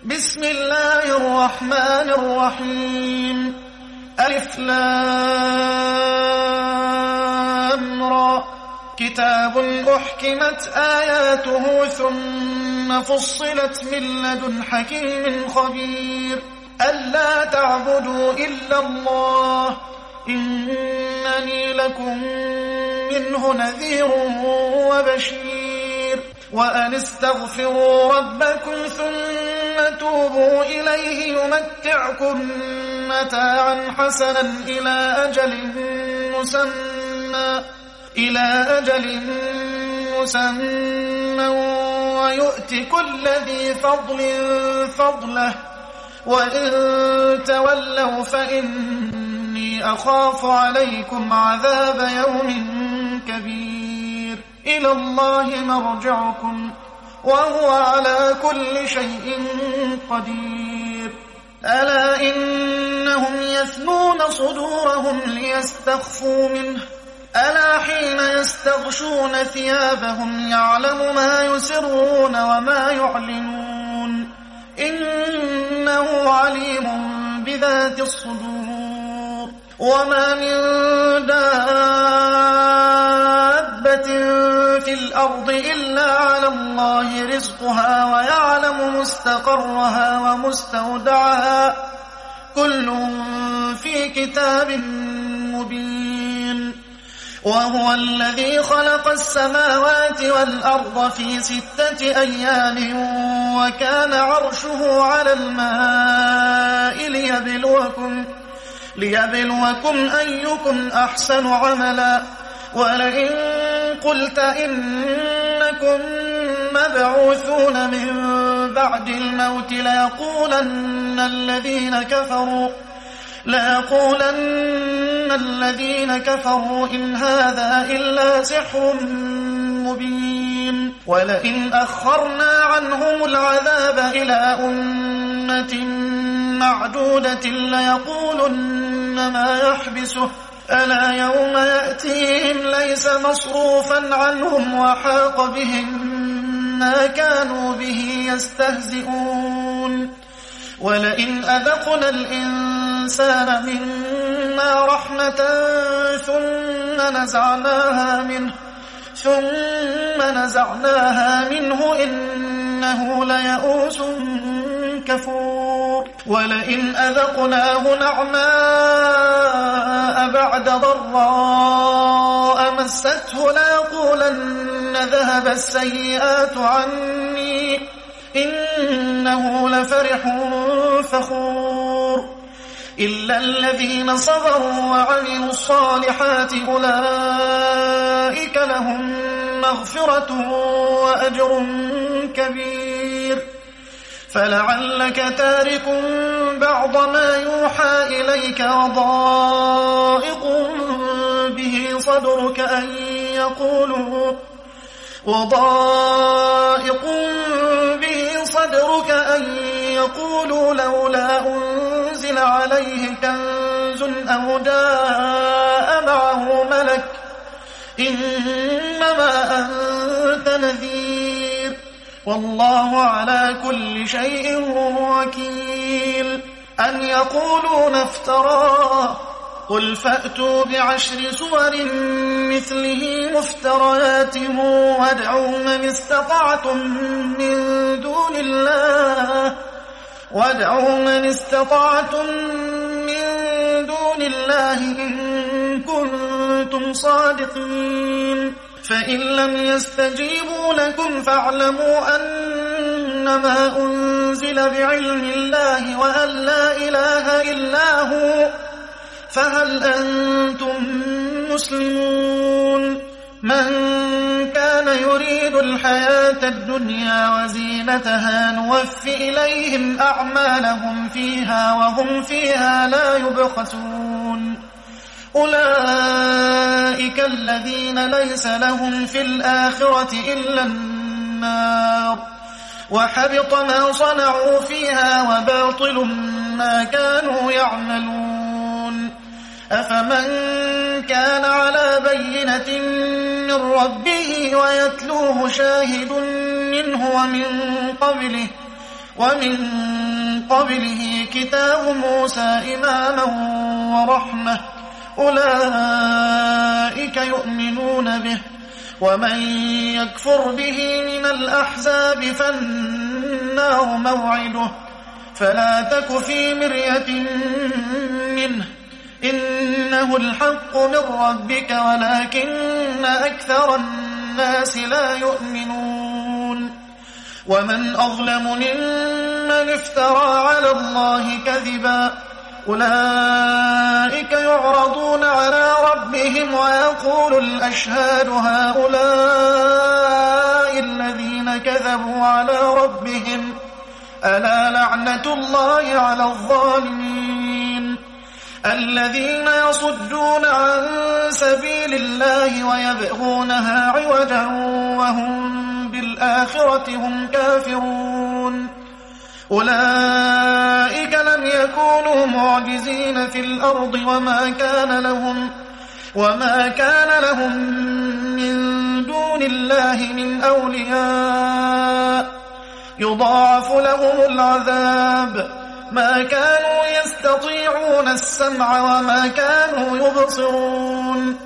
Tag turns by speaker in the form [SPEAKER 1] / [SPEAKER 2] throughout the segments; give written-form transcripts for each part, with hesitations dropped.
[SPEAKER 1] بسم الله الرحمن الرحيم. ألف لام را. كتاب أحكمت آياته ثم فصلت من لدن حكيم خبير. ألا تعبدوا إلا الله إنني لكم منه نذير وبشير. وأن استغفروا ربكم ثم توبوا إليه يمتعكم متاعا حسنا إلى أجل مسمى ويؤت كل ذي فضل فضله وإن تولوا فإني أخاف عليكم عذاب يوم كبير. إلى الله مرجعكم وهو على كل شيء قدير. ألا إنهم يثنون صدورهم ليستخفوا منه ألا حين يستغشون ثيابهم يعلم ما يسرون وما يعلنون إنه عليم بذات الصدور. وما من دابة في الأرض إلا على الله رزقها ويعلم مستقرها ومستودعها كل في كتاب مبين. وهو الذي خلق السماوات والأرض في 6 أيام وكان عرشه على الماء ليبلوكم أيكم أحسن عملا. ولئن قلت إنكم مبعوثون من بعد الموت ليقولن الذين كفروا إن هذا إلا سحر مبين. ولئن أخرنا عنهم العذاب إلى أمة معدودة ليقولن ما يحبسه ألا يوم يأتيهم ليس مصروفا عنهم وحاق بهم ما كانوا به يستهزئون. ولئن أذقنا الإنسان منا رحمة ثم نزعناها منه إنه ليئوس كفور. ولئن أذقناه نعماء بعد ضراء مسته ليقولن ذهب السيئات عني إنه لفرح فخور. إلا الذين صبروا وعملوا الصالحات أولئك لهم مغفرة وأجر كبير. فلعلك تارك بعض ما يوحى إليك وضائق به صدرك أن يقولوا لولا أنزل عليه كنز أو جاء معه ملك إنما أنت نذير والله على كل شيء وكيل. أن يقولون افتراه قل فأتوا ب10 سور مثله مفتريات وادعوا من استطعتم من دون الله إن كنتم صادقين. فإن لم يستجيبوا لكم فاعلموا أنما أنزل بعلم الله وأن لا إله إلا هو فهل أنتم مسلمون. من كان يريد الحياة الدنيا وزينتها نوفي إليهم أعمالهم فيها وهم فيها لا يبخسون. أولئك الذين ليس لهم في الآخرة إلا النار وحبط ما صنعوا فيها وباطل ما كانوا يعملون. أفمن كان على بينة من ربه ويتلوه شاهد منه ومن قبله كتاب موسى إماما ورحمة أولئك يؤمنون به ومن يكفر به من الأحزاب فالنار موعده فلا تك في مرية منه إنه الحق من ربك ولكن أكثر الناس لا يؤمنون ومن أظلم ممن افترى على الله كذبا أولئك يعرضون على ربهم ويقول الأشهاد هؤلاء الذين كذبوا على ربهم ألا لعنة الله على الظالمين الذين يصدون عن سبيل الله ويبغونها عوجا وهم بالآخرة هم كافرون أولئك لم يكونوا معجزين في الأرض وما كان لهم من دون الله من أولياء يضاعف لهم العذاب ما كانوا يستطيعون السمع وما كانوا يبصرون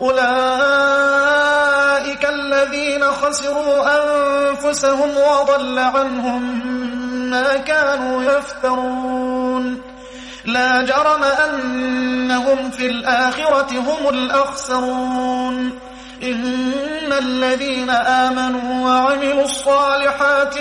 [SPEAKER 1] أولئك الذين خسروا أنفسهم وضل عنهم ما كانوا يفترون لا جرم أنهم في الآخرة هم الأخسرون إن الذين آمنوا وعملوا الصالحات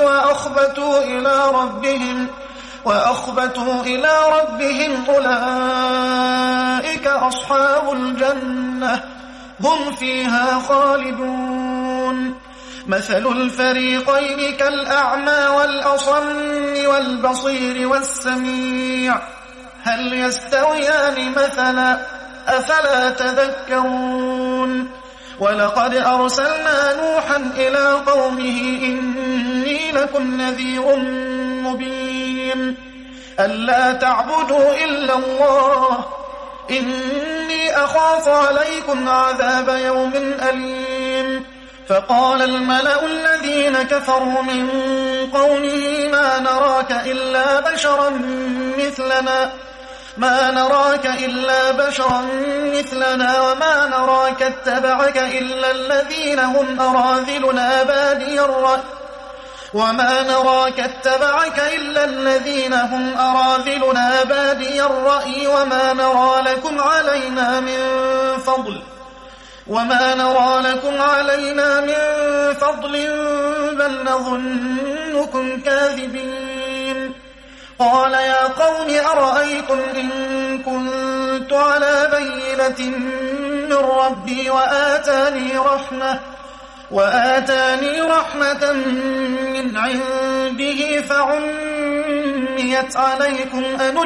[SPEAKER 1] وأخبتوا إلى ربهم أولئك أصحاب الجنة هم فيها خالدون مثل الفريقين كالأعمى والأصم والبصير والسميع هل يستويان مثلا أفلا تذكرون ولقد أرسلنا نوحا إلى قومه إني لكم نذير مبين ألا تعبدوا إلا الله إني أخاف عليكم عذاب يوم أليم فقال الملأ الذين كفروا من قومه ما نراك إلا مثلنا وما نراك اتبعك إلا الذين هم أراذلنا بادي الرأي وما نرى لكم علينا من فضل بل نظنكم كاذبين قال يا قوم أرأيتم إن كنت على بينة من ربي وآتاني رحمة من عنده فعميت عليكم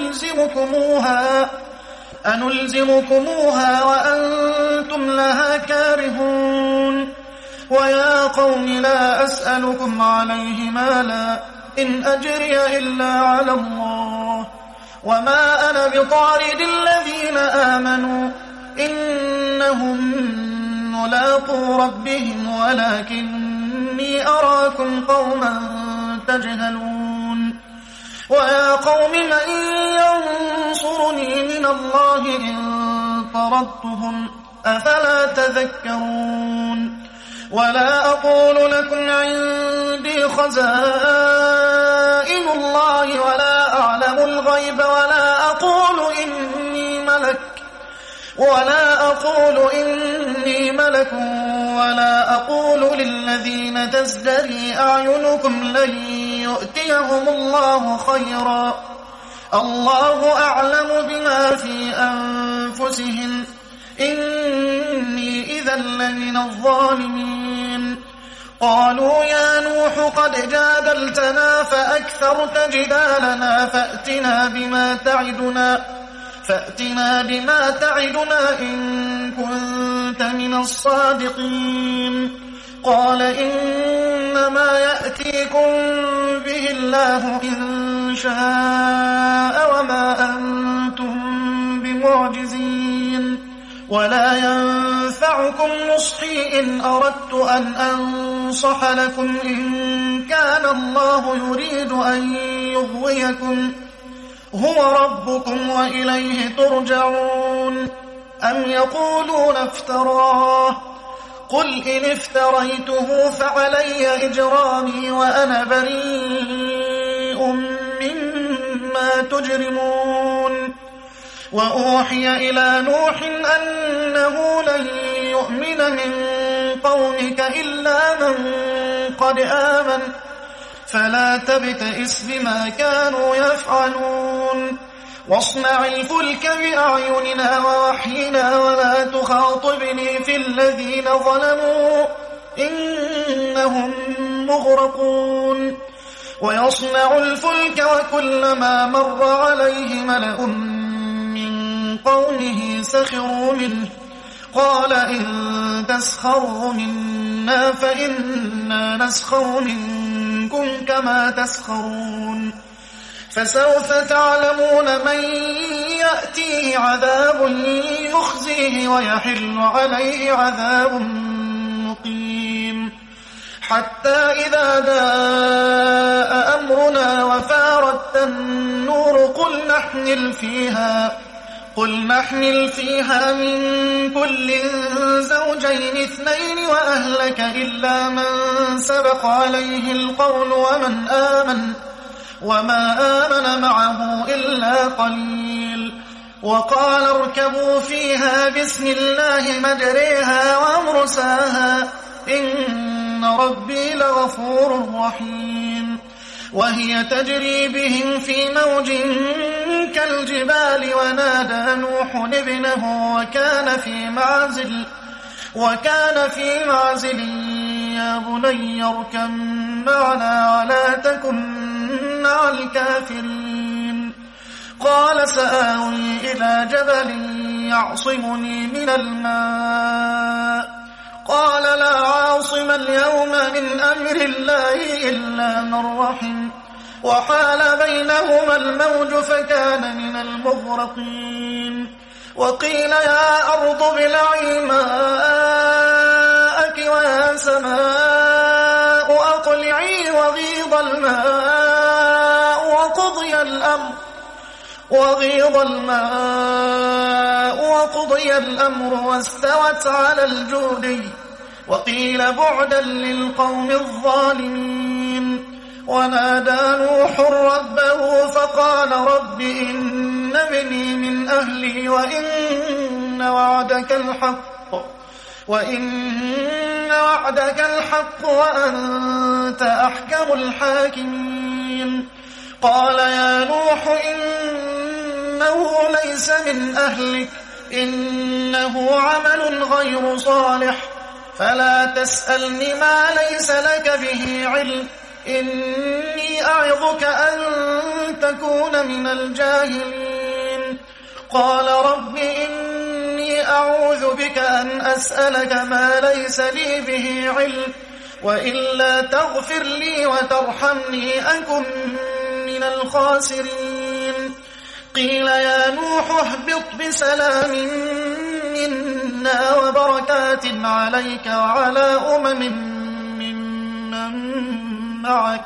[SPEAKER 1] أنلزمكموها وأنتم لها كارهون ويا قوم لا أسألكم عليه مالا إن أجري إلا على الله وما أنا بطارد الذين آمنوا إنهم ملاقو ربهم ولكني أراكم قوما تجهلون ويا قوم من ينصرني من الله إن طردتهم أفلا تذكرون ولا أقول لكم عندي خزائن الله ولا أعلم الغيب ولا أقول إني ملك ولا أقول للذين تزدري أعينكم لن يؤتيهم الله خيرا الله أعلم بما في أنفسهم إني إذا لمن الظالمين قالوا يا نوح قد جادلتنا فأكثرت جدالنا فأتنا بما تعدنا إن كنت من الصادقين قال إنما يأتيكم به الله إن شاء وما أنتم بمعجزين ولا ينفعكم نصحي إن أردت أن أنصح لكم إن كان الله يريد أن هو ربكم وإليه ترجعون. أم يقولون افتراه قل إن افتريته فعلي إجرامي وأنا بريء مما تجرمون. وأوحي إلى نوح أنه لن يؤمن من قومك إلا من قد آمن فلا تبتئس بما كانوا يفعلون. واصنع الفلك بأعيننا ووحينا ولا تخاطبني في الذين ظلموا إنهم مغرقون. ويصنع الفلك وكلما مر عليه ملأ من قومه سخروا منه قال إن تسخروا منا فإنا نسخر منكم كما تسخرون. فسوف تعلمون من يأتيه عذاب يخزيه ويحل عليه عذاب مقيم. حتى إذا جاء أمرنا وفارت النور قل نحمل فيها من كل زوجين اثنين وأهلك إلا من سبق عليه القول وما آمن معه إلا قليل. وقال اركبوا فيها بسم الله مجريها ومرساها إن ربي لغفور رحيم. وهي تجري بهم في موج كالجبال ونادى نوح ابنه وكان في معزل يا بني اركب معنا ولا تكن مع الكافرين. قال سآوي إلى جبل يعصمني من الماء قال لا عاصم اليوم من أمر الله إلا من رحم وحال بينهما الموج فكان من المغرقين. وقيل يا أرض ابلعي ماءك ويا سماء أقلعي وغيض الماء وقضي الأمر واستوت على الجودي وقيل بعدا للقوم الظالمين. ونادى نوح ربه فقال رب إن ابني من أهلي وإن وعدك الحق وأنت أحكم الحاكمين. قال يا نوح إنه ليس من أهلك إنه عمل غير صالح فلا تسألني ما ليس لك به علم إني أعظك أن تكون من الجاهلين. قال رب إني أعوذ بك أن أسألك ما ليس لي به علم وإلا تغفر لي وترحمني أكن من الخاسرين. قيل يا نوح اهبط بسلام منا وبركات عليك وعلى معك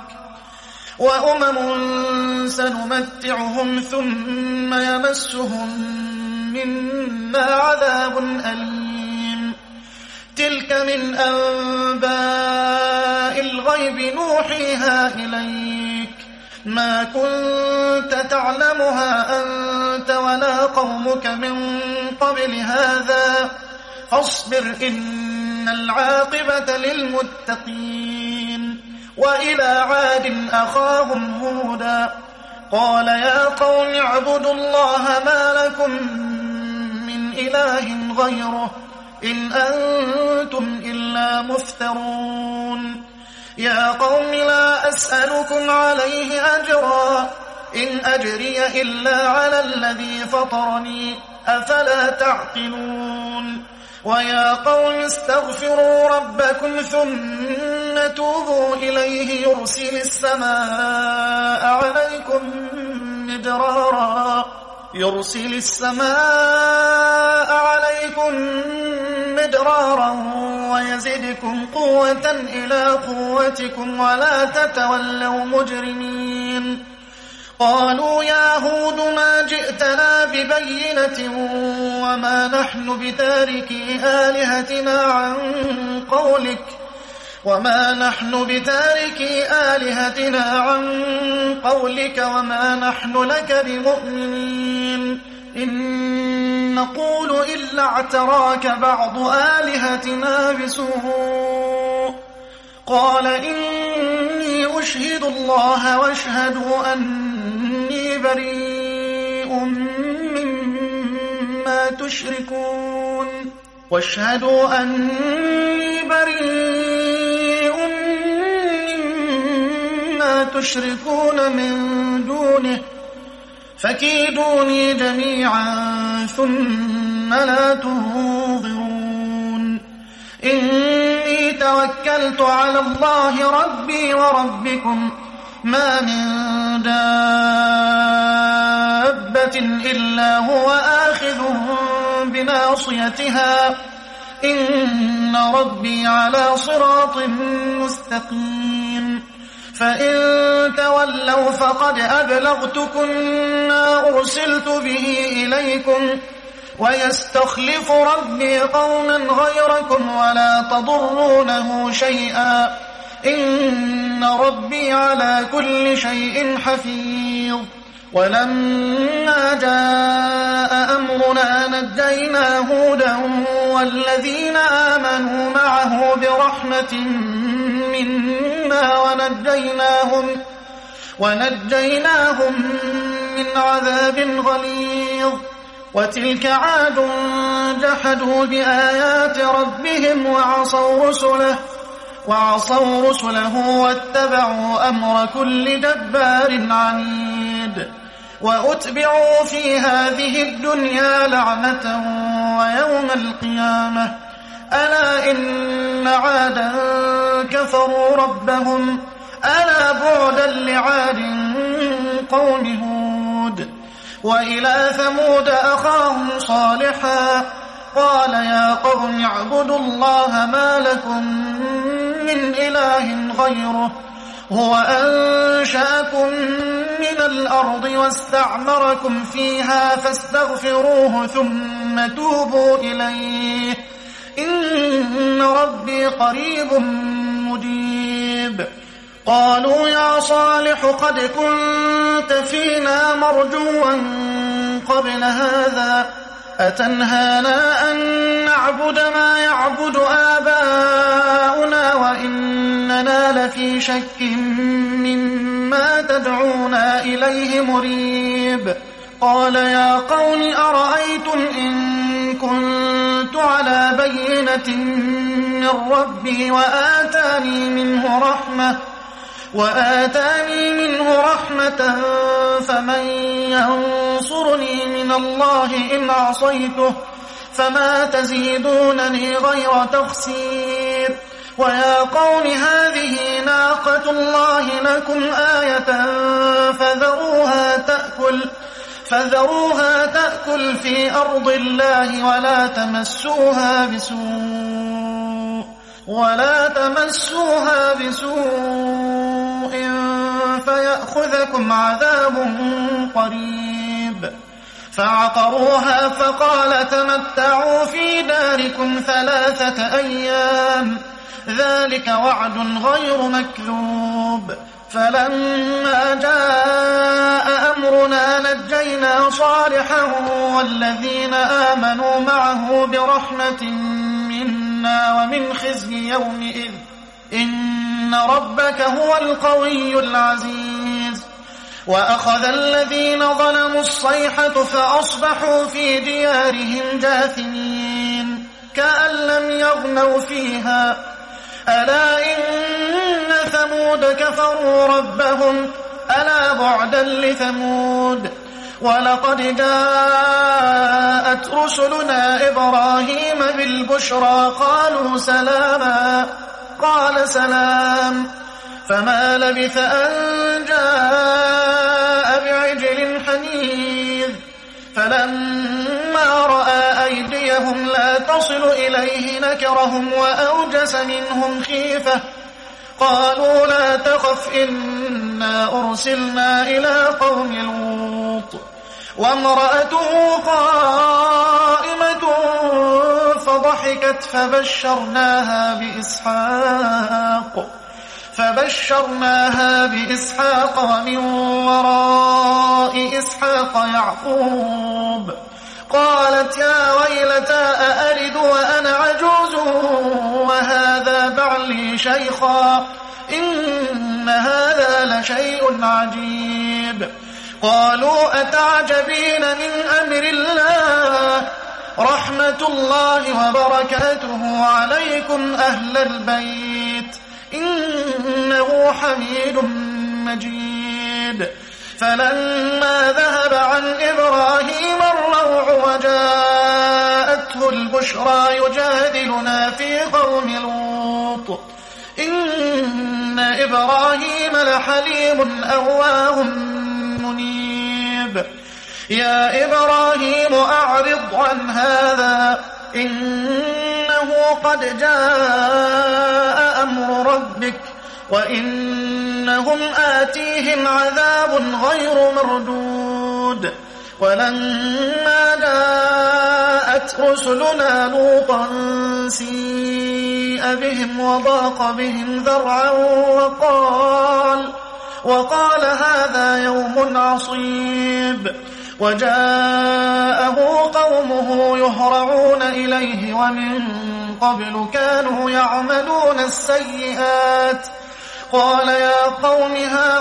[SPEAKER 1] وأمم سنمتعهم ثم يمسهم منا عذاب أليم. تلك من أنباء الغيب نوحيها إليك ما كنت تعلمها أنت ولا قومك من قبل هذا فاصبر إن العاقبة للمتقين. وإلى عاد أخاهم هودا قال يا قوم اعبدوا الله ما لكم من إله غيره إن أنتم إلا مفترون. يا قوم لا أسألكم عليه أجرا إن أجري إلا على الذي فطرني أفلا تعقلون. ويا قوم استغفروا ربكم ثم توبوا إليه يرسل السماء عليكم مدرارا ويزدكم قوة إلى قوتكم ولا تتولوا مجرمين. قالوا يا هود ما جئتنا ببينة وما نحن بتاركي آلهتنا عن قولك وما نحن لك بمؤمنين إن نقول إلا اعتراك بعض آلهتنا بسوء قال إني أشهد الله واشهدوا أني بريء مما تشركون من دونه فكيدوني جميعا ثم لا تنظرون إني توكلت على الله ربي وربكم ما من دابة إلا هو آخذ بناصيتها إن ربي على صراط مستقيم فإن تولوا فقد أبلغتكم ما أرسلت به إليكم ويستخلف ربي قوما غيركم ولا تضرونه شيئا إن ربي على كل شيء حفيظ ولما جاء أمرنا نجينا هودا والذين آمنوا معه برحمة منا ونجيناهم من عذاب غليظ وتلك عاد جحدوا بآيات ربهم وعصوا رسله واتبعوا أمر كل جبار عنيد وأتبعوا في هذه الدنيا لعنة ويوم القيامة ألا إن عادا كفروا ربهم ألا بعدا لعاد قوم هود وإلى ثمود أخاهم صالحا قال يا قوم اعبدوا الله ما لكم من إله غيره هو أنشأكم من الأرض واستعمركم فيها فاستغفروه ثم توبوا إليه إن ربي قريب مجيب قالوا يا صالح قد كنت فينا مرجوا قبل هذا أتنهانا أن نعبد ما يعبد آباؤنا وإننا لفي شك مما تدعونا إليه مريب قال يا قوم أرأيتم إن كنت على بينة من ربي وآتاني منه رحمة فمن ينصرني من الله إن عصيته فما تزيدونني غير تخسير ويا قوم هذه ناقة الله لكم آية فذروها تأكل في أرض الله ولا تمسوها بسوء فيأخذكم عذاب قريب فعقروها فقال تمتعوا في داركم 3 أيام ذلك وعد غير مكذوب فلما جاء أمرنا نجينا صالحا والذين آمنوا معه برحمة منا ومن خزي يومئذ إن ربك هو القوي العزيز وأخذ الذين ظلموا الصيحة فأصبحوا في ديارهم جاثمين كأن لم يغنوا فيها ألا إن ثمود كفروا ربهم ألا بعدا لثمود ولقد جاءت رسلنا إبراهيم بالبشرى قالوا سلاما قال سلام فما لبث أن جاء بعجل حنيذ فلما رأى أيديهم لا تصل إليه نكرهم وأوجس منهم خيفة قالوا لا تخف إنا أرسلنا إلى قوم وامرأته قائمة فضحكت فبشرناها بإسحاق ومن وراء إسحاق يعقوب. قالت يا ويلتى أألد وأنا عجوز وهذا بعلي شيخا إن هذا لشيء عجيب. قالوا أتعجبين من أمر الله رحمة الله وبركاته عليكم أهل البيت إنه حميد مجيد. فلما ذهب عن إبراهيم الروع وجاءته البشرى يجادلنا في قوم لوط إن إبراهيم لحليم أواه منيب. يا إبراهيم أعرض عن هذا إنه قد جاء أمر ربك وإنهم آتيهم عذاب غير مردود. ولما جاءت رسلنا لوطا سيء بهم وضاق بهم ذرعا وقال هذا يوم عصيب. وجاءه قومه يهرعون إليه ومن قبل كانوا يعملون السيئات. قال يا قوم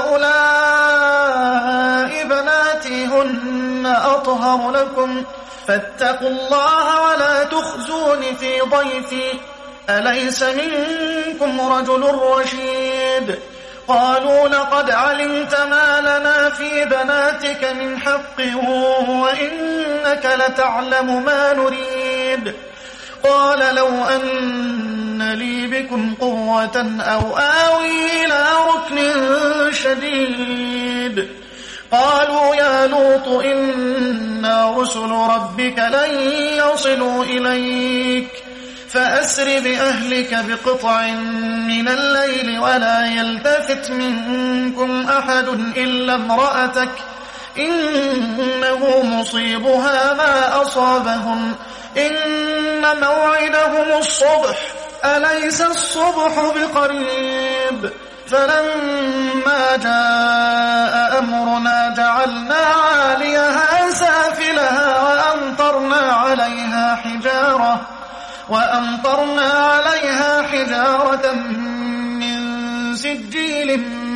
[SPEAKER 1] هؤلاء بناتي هن أطهر لكم فاتقوا الله ولا تخزون في ضيفي أليس منكم رجل رشيد. قالوا لقد علمت ما لنا في بناتك من حق وإنك لتعلم ما نريد. قال لو أن لي بكم قوة أو آوي إلى ركن شديد. قالوا يا لوط إنا رسل ربك لن يصلوا إليك فأسر بأهلك بقطع من الليل ولا يلتفت منكم أحد إلا امرأتك إنه مصيبها ما أصابهم إن موعدهم الصبح أليس الصبح بقريب. فلما جاء أمرنا جعلنا عاليها سافلها وأمطرنا عليها حجارة من سجيل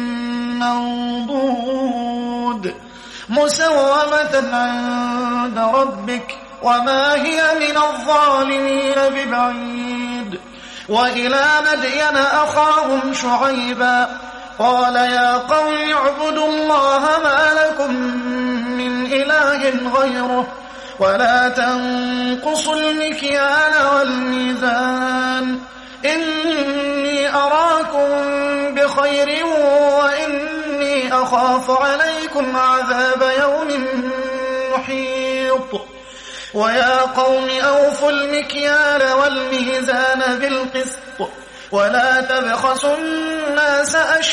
[SPEAKER 1] منضود مسومة عند ربك وما هي من الظالمين ببعيد. وإلى مدين أخاهم شعيبا قال يا قوم اعبدوا الله ما لكم من إله غيره ولا تنقصوا المكيال والميزان إني أراكم بخير وإني أخاف عليكم عذاب يوم محيط. ويا قوم أوفوا المكيال والميزان بالقسط ولا تبخسوا الناس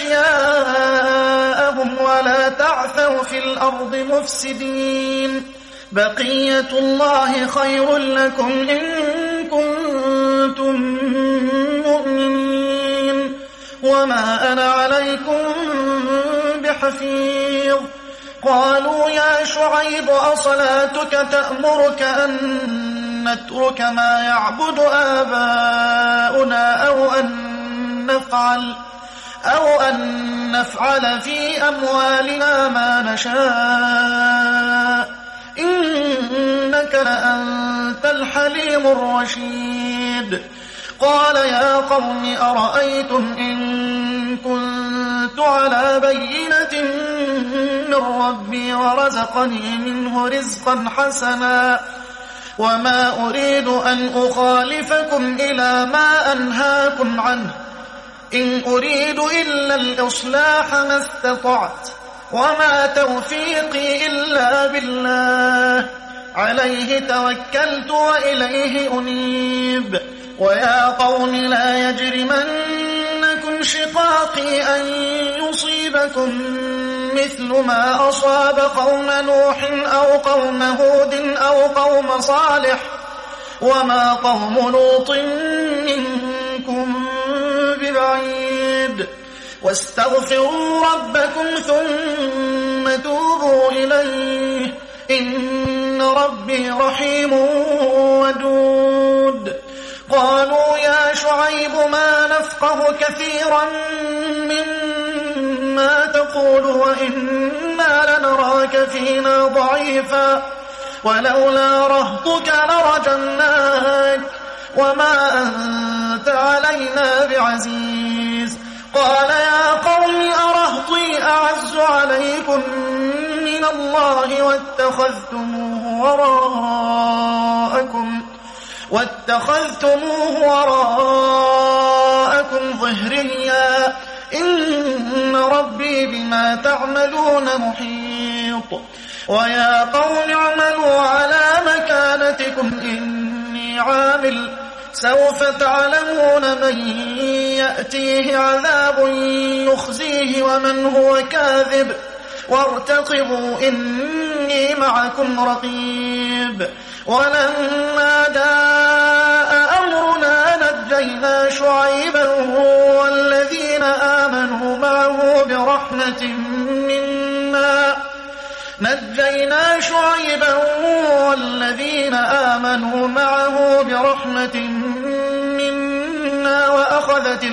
[SPEAKER 1] أشياءهم ولا تعثوا في الأرض مفسدين. بقية الله خير لكم إن كنتم مؤمنين وما أنا عليكم بحفيظ. قالوا يا شعيب أصلاتك تأمرك أن نترك ما يعبد آباؤنا أو أن نفعل في أموالنا ما نشاء إنك لأنت الحليم الرشيد. قال يا قوم أرأيتم إن كنت على بينة من ربي ورزقني منه رزقا حسنا وما أريد أن أخالفكم إلى ما أنهاكم عنه إن أريد إلا الإصلاح ما استطعت وما توفيقي إلا بالله عليه توكلت وإليه أنيب. ويا قوم لا يجرمنكم شقاقي أن يصيبكم مثل ما أصاب قوم نوح أو قوم هود أو قوم صالح وما قوم لوط منكم ببعيد واستغفروا ربكم ثم توبوا إليه إن ربي رحيم ودود. قالوا يا شعيب ما نفقه كثيرا مما تقول وإنا لنراك فينا ضعيفا ولولا رهطك لرجمناك وما أنت علينا بعزيز. قال يا قوم أرهطي أعز عليكم من الله واتخذتموه وراءكم ظهريا إن ربي بما تعملون محيط. ويا قوم اعملوا على مكانتكم إني عامل سوف تعلمون من يأتيه عذاب يخزيه ومن هو كاذب وارتقبوا إني معكم رقيب. ولما جاء أمرنا نجينا شعيبا والذين آمنوا معه برحمة منا وأخذت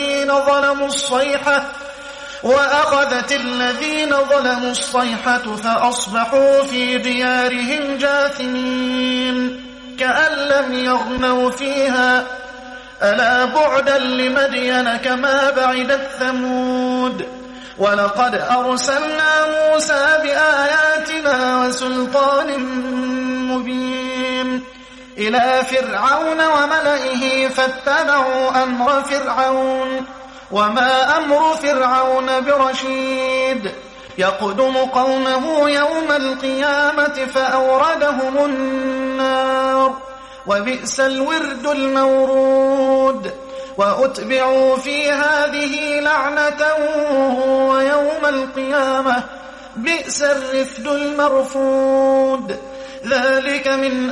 [SPEAKER 1] الذين ظلموا الصيحة فأصبحوا في ديارهم جاثمين كأن لم يغنوا فيها ألا بعدا لمدين كما بعدت ثمود. ولقد أرسلنا موسى بآياتنا وسلطان مبين إلى فرعون وملئه فاتبعوا أمر فرعون وما أمر فرعون برشيد. يقدم قومه يوم القيامة فأوردهم النار وبئس الورد المورود. وأتبعوا في هذه لعنة ويوم القيامة بئس الرفد المرفود. ذلك من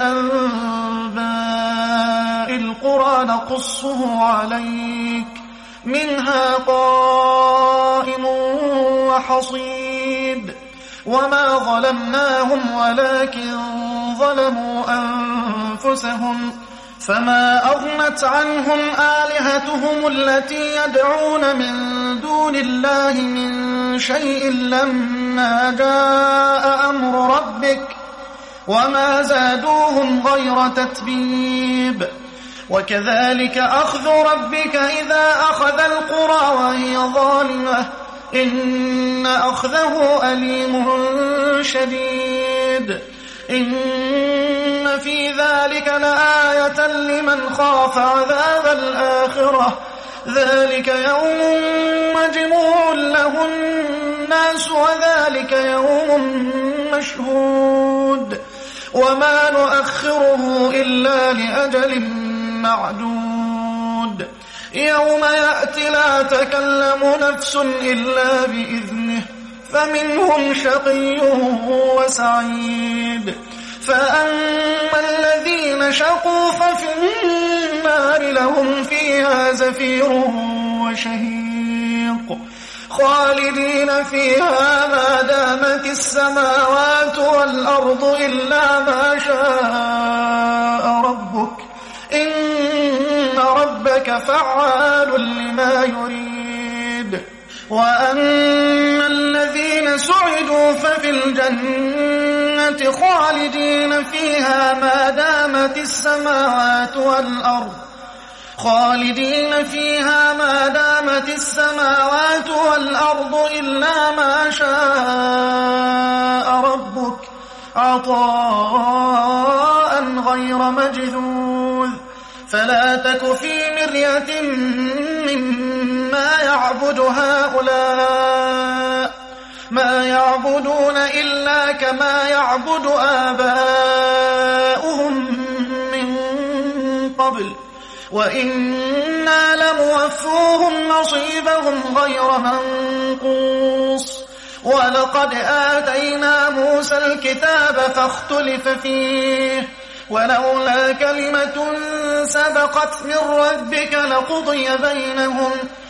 [SPEAKER 1] أنباء القرى نقصه عليك منها قائم وحصيد. وما ظلمناهم ولكن ظلموا أنفسهم فما أغنت عنهم آلهتهم التي يدعون من دون الله من شيء لما جاء أمر ربك وما زادوهم غير تتبيب. وكذلك أخذ ربك إذا أخذ القرى وهي ظالمة إن أخذه أليم شديد. إن في ذلك لآية لمن خاف عذاب الآخرة ذلك يوم مجموع له الناس وذلك يوم مشهود وما نؤخره إلا لأجل معدود. يوم يأتي لا تكلم نفس إلا بإذنه فمنهم شقي وسعيد. فأما الذين شقوا ففي النار لهم فيها زفير وشهيق خالدين فيها ما دامت السماوات والأرض إلا ما شاء ربك إن ربك فعال لما يريد. وأما الذين سعدوا ففي الجنة خالدين فيها ما دامت السماوات والأرض إلا ما شاء ربك عطاء غير مجذوذ. فلا تك في مرية مما يعبد هؤلاء ما يعبدون إلا كما يعبد آباؤهم من قبل وإنا لموفوهم نصيبهم غير منقوص ولقد آتينا موسى الكتاب فاختلف فيه ولولا كلمة سبقت من ربك لقضي بينهم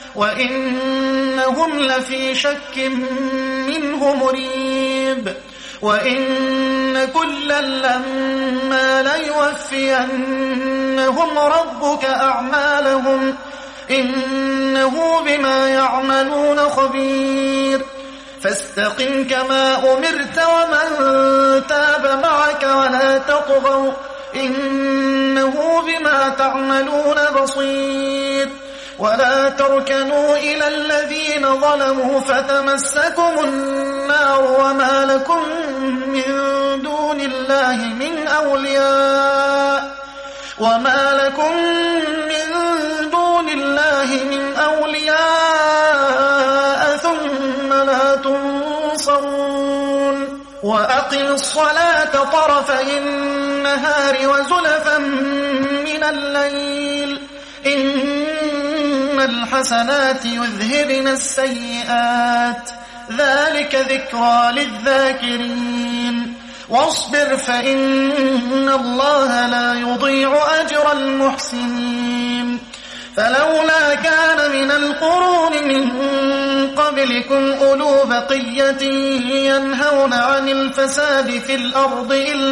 [SPEAKER 1] وإنهم لفي شك منه مريب وإن كلا لما ليوفينهم ربك أعمالهم إنه بما يعملون خبير فاستقم كما أمرت ومن تاب معك ولا تطغوا إنه بما تعملون بصير ولا تركنوا إلى الذين ظلموا فتمسكم النار وما لكم من دون الله من أولياء ثم لا تنصرون وأقم الصلاة طرفي النهار وزلفا من الليل إن الحسنات يذهبن السيئات ذلك ذكرى للذاكرين واصبر فإن الله لا يضيع أجر المحسنين فلولا كان من القرون من قبلكم أولو بقية ينهون عن الفساد في الأرض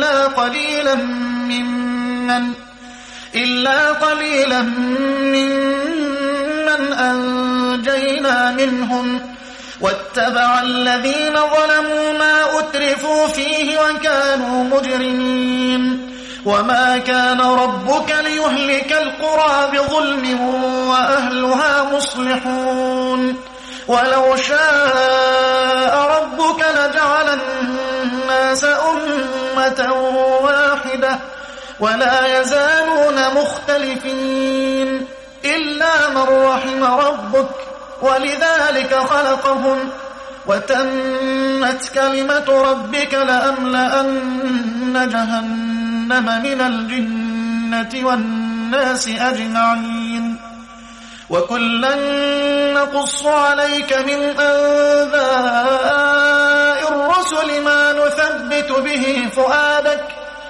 [SPEAKER 1] إلا قليلا ممن أنجينا منهم واتبع الذين ظلموا ما أترفوا فيه وكانوا مجرمين وما كان ربك ليهلك القرى بظلم وأهلها مصلحون ولو شاء ربك لجعل الناس أمة واحدة ولا يزالون مختلفين إلا من رحم ربك ولذلك خلقهم وتمت كلمة ربك لأملأن جهنم من الجنة والناس أجمعين وكلا نقص عليك من أنباء الرسل ما نثبت به فؤادك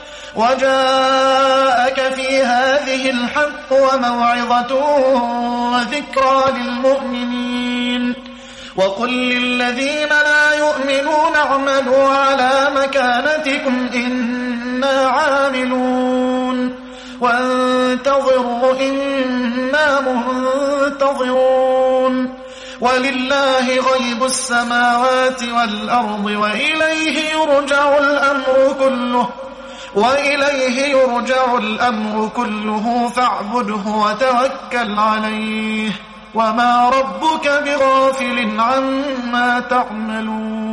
[SPEAKER 1] وجاءك في هذه الحق وموعظة وذكرى للمؤمنين وقل للذين لا يؤمنون اعملوا على مكانتكم إنا عاملون وانتظروا إنا منتظرون ولله غيب السماوات والأرض وإليه يرجع الأمر كله فاعبده وتوكل عليه وما ربك بغافل عما تعملون